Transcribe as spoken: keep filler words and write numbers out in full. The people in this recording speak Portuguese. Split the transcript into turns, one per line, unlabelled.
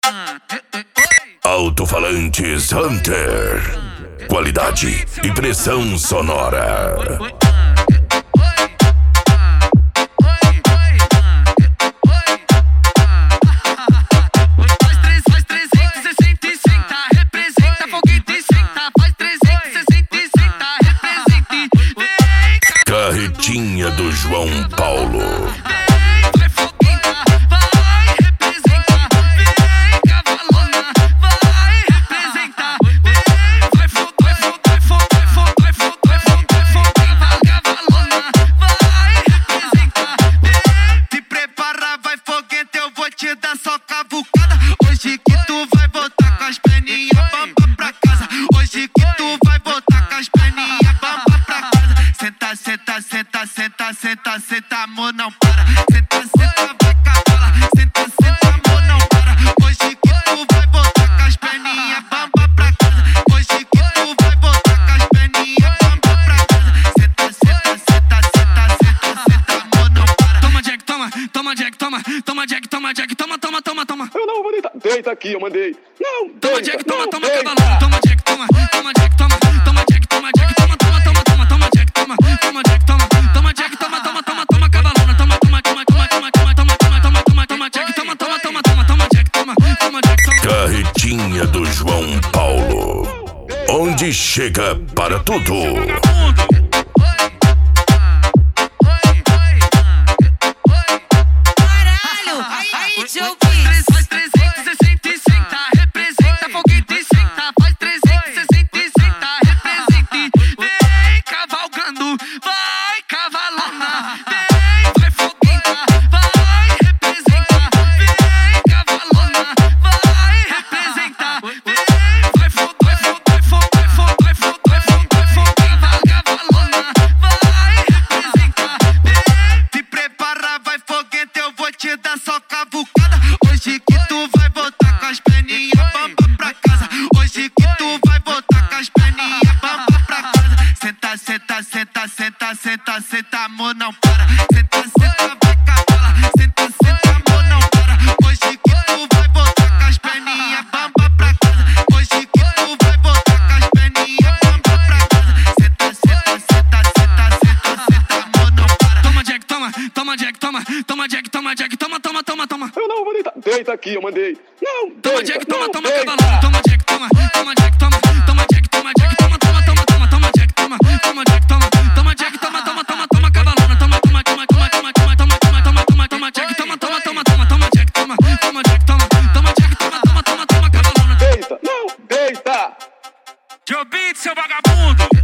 Alto-falantes Hunter. Qualidade e pressão sonora. Carretinha do João Paulo.
Vai foguenta, vai representar. Vem cavalona, vai representar. Vai fogo, vai fogo, vai fogo, vai fogo, vai fogo, vai fogo, vai fogo. Cavalona, vai representar. Se prepara, vai foguenta, eu vou te dar só cavucada. Hoje que tu vai voltar com as perninhas bamba pra casa. Hoje que tu vai voltar com as perninhas bamba pra casa. Senta, senta, senta, senta, senta, senta, amor, não para. Senta, senta, vai cavalo. Senta, senta, amor, não para. Hoje que tu vai voltar com as perninhas bamba pra casa. Hoje que tu vai voltar com as perninhas bamba pra casa. Senta, senta, senta, senta, senta, senta, amor, não para. Toma, Jack, toma, toma, Jack, toma, toma, Jack, toma, Jack, toma, toma, toma, toma.
Eu não vou deitar. Deita aqui, eu mandei. Não,
Toma,
deita,
Jack, toma,
não,
toma,
deita.
cavalona. Toma, Jack, toma, toma, Jack, toma, toma, Jack, toma, Jack, toma, toma, toma, toma, toma, Jack, toma, toma, Jack, toma, toma, Jack, toma, toma, toma, toma, cavalona. Toma, toma, toma, toma, toma, toma, toma, toma, toma, toma, toma, Jack, toma, toma, toma, toma, toma, Jack, toma, toma, Jack, toma.
Carretinha do João Paulo. Onde chega para tudo.
Caralho! Aí, Joe Beats!
Faz trezentos e sessenta e senta, representa, foguete e senta. Faz trezentos e sessenta e senta, represente. Vem cavalgando, vai cavalona. Vem, vai foguenta, vai representar. Vem cavalona, vai representar. Vem, vai fogo, vai fogo, vai fogo, vai fogo, vai fogo, vai fogo, vai fogo. Cavalona, vai representar. Vem, se prepara, vai fogueta, eu vou te dar só cavucada. Hoje que tu vai voltar com as perninhas bamba pra casa. Hoje que tu vai voltar com as perninhas bamba pra casa. Senta, senta, senta, senta, senta, senta, amor, não para. Senta, senta, vai cavala. Senta, senta, amor, não para. Hoje que tu vai voltar com as perninhas bamba pra casa. Hoje que tu vai voltar com as perninhas bamba pra casa. Senta, senta, senta, senta, senta, senta, amor, não para. Toma, Jack, toma, toma, Jack, toma, toma, Jack, toma, Jack, toma, toma, toma, toma.
Eu não vou deitar. Deita aqui, eu mandei. Não,
Toma,
deita,
Jack, toma,
não,
toma,
deita.
cavalona. Toma, Jack, toma, toma, Jack, toma, toma, Jack, toma, Jack, toma, toma, toma, toma, toma, Jack, toma, toma, Jack, toma, toma, Jack, toma, toma, toma, toma, cavalona. Toma, toma, toma, toma, toma, toma, toma, toma, toma, toma, toma, Jack, toma, toma, toma, toma, toma, Jack, toma, toma, Jack, toma, toma, Jack, toma, toma, toma, toma, cavalona.
Deita, não, deita.
Joe Beats, seu vagabundo.